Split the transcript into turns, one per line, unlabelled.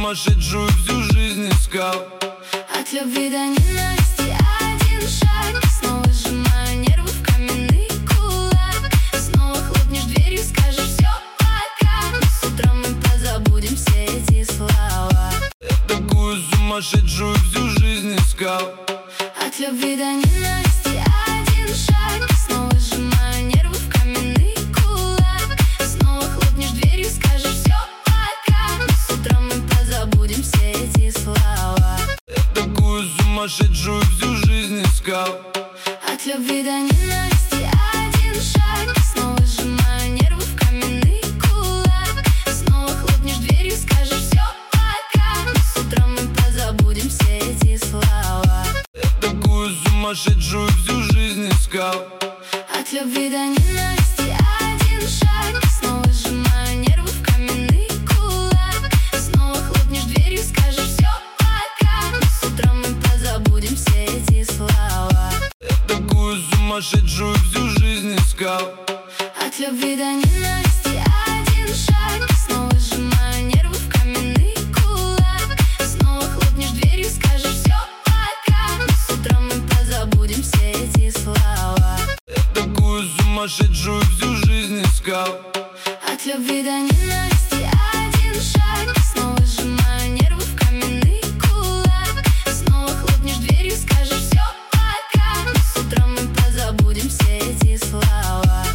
сумасшедшую всю жизнь искал.
От любви до ненависти один шаг. Снова сжимаю нервы в каменный кулак. Снова хлопнешь дверью, скажешь все пока. Но с утром мы позабудем все эти слова.
Такую сумасшедшую всю жизнь искал.
От любви до ненависти один шаг. Снова сжимаю нервы в каменный кулак. Снова хлопнешь дверью, скажешь все пока. Но с утром мы позабудем все эти слова.
Такую сумасшедшую всю жизнь искал.
От любви до ненависти один шаг. Снова сжимаю нервы в каменный кулак. Снова хлопнешь дверью, скажешь все пока. Но с утром мы позабудем все эти слова.
Такую сумасшедшую всю жизнь искал.
От любви до ненависти один шаг. Снова сжимаю нервы в каменный кулак. Снова хлопнешь дверью, скажешь все пока. Но с утром мы позабудем все эти слова.
Такую сумасшедшую всю жизнь искал.
От любви до ненависти один шаг. Снова сжимаю нервы в каменный кулак. Снова хлопнешь дверью, скажешь все пока. Но с утром мы позабудем все эти слова.
Такую сумасшедшую всю жизнь искал.
От любви до ненависти